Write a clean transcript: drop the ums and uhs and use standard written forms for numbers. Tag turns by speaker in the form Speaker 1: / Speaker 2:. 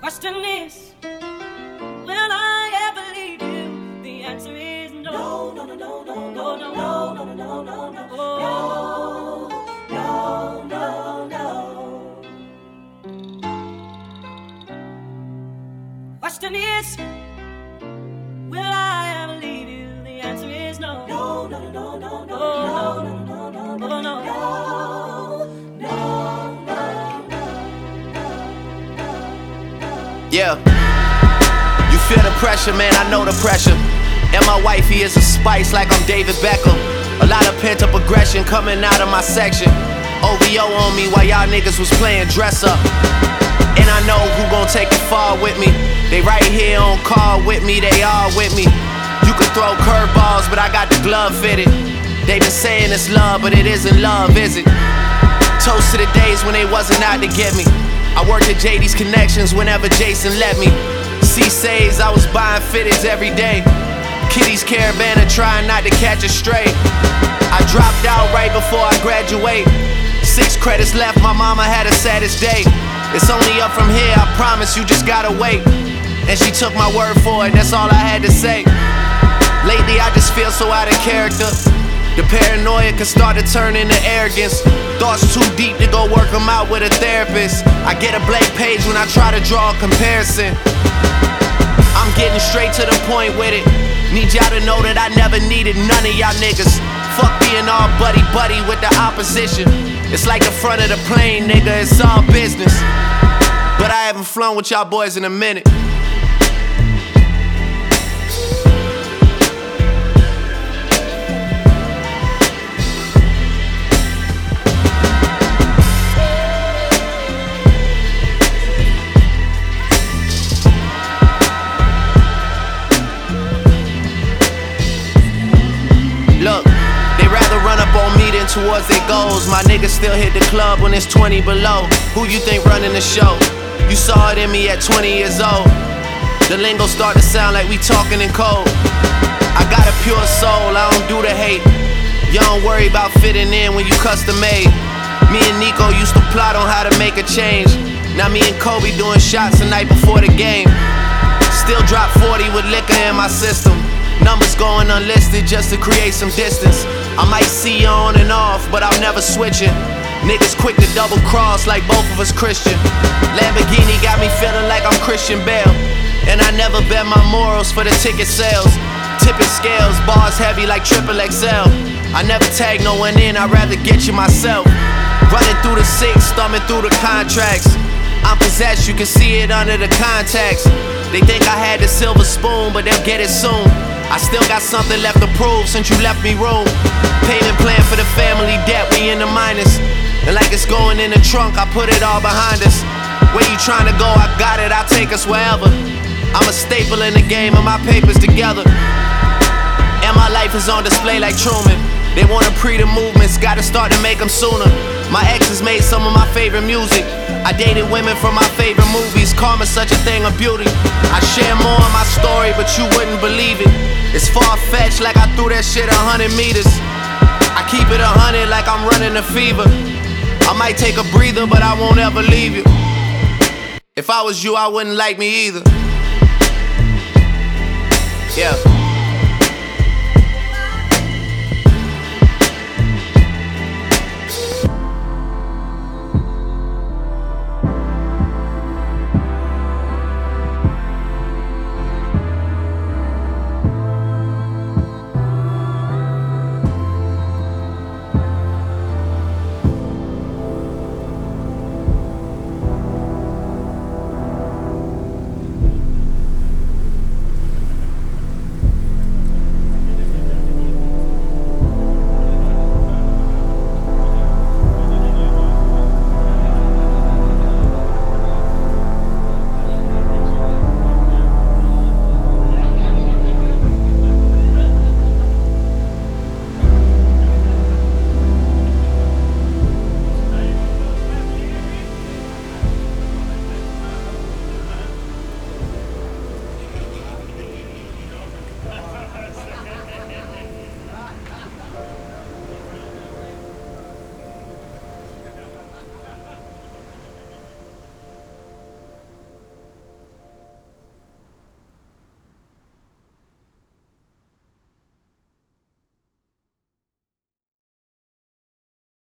Speaker 1: Question is, will I ever leave you? The answer is no. No, no, no, no, no, no, no, no, no, no, no, no, no, no. Question is, will I ever leave you? The answer is no. No, no, no, no, no, no, no, no, no, no, no, no.
Speaker 2: Yeah, you feel the pressure, man, I know the pressure. And my wifey is a spice like I'm David Beckham. A lot of pent-up aggression coming out of my section. OVO on me while y'all niggas was playing dress up. And I know who gon' take it far with me. They right here on call with me, they all with me. You can throw curveballs, but I got the glove fitted. They been saying it's love, but it isn't love, is it? Toast to the days when they wasn't out to get me. I worked at JD's Connections whenever Jason let me. C-Says, I was buying fitteds every day. Kitty's Caravana trying not to catch a stray. I dropped out right before I graduate. 6 credits left, my mama had a saddest day. It's only up from here, I promise, you just gotta wait. And she took my word for it, that's all I had to say. Lately I just feel so out of character. The paranoia can start to turn into arrogance. Thoughts too deep to go work them out with a therapist. I get a blank page when I try to draw a comparison. I'm getting straight to the point with it. Need y'all to know that I never needed none of y'all niggas. Fuck being all buddy-buddy with the opposition. It's like the front of the plane, nigga, it's all business. But I haven't flown with y'all boys in a minute. Look, they rather run up on me than towards their goals. My niggas still hit the club when it's 20 below. Who you think running the show? You saw it in me at 20 years old. The lingo start to sound like we talking in code. I got a pure soul, I don't do the hate. You don't worry about fitting in when you custom made. Me and Nico used to plot on how to make a change. Now me and Kobe doing shots the night before the game. Still drop 40 with liquor in my system. Numbers going unlisted just to create some distance. I might see you on and off, but I'm never switching. Niggas quick to double cross like both of us Christian. Lamborghini got me feeling like I'm Christian Bale. And I never bet my morals for the ticket sales. Tipping scales, bars heavy like triple XL. I never tag no one in, I'd rather get you myself. Running through the 6, thumbing through the contracts. I'm possessed, you can see it under the contacts. They think I had the silver spoon, but they'll get it soon. I still got something left to prove since you left me room. Payment plan for the family debt, we in the minus. And like it's going in the trunk, I put it all behind us. Where you trying to go, I got it, I'll take us wherever. I'm a staple in the game and my papers together. And my life is on display like Truman. They wanna pre the movements, gotta start to make them sooner. My exes made some of my favorite music. I dated women from my favorite movies. Karma's such a thing of beauty. I share more of my story, but you wouldn't believe it. It's far-fetched like I threw that shit 100 meters. I keep it 100 like I'm running a fever. I might take a breather, but I won't ever leave you. If I was you, I wouldn't like me either. Yeah.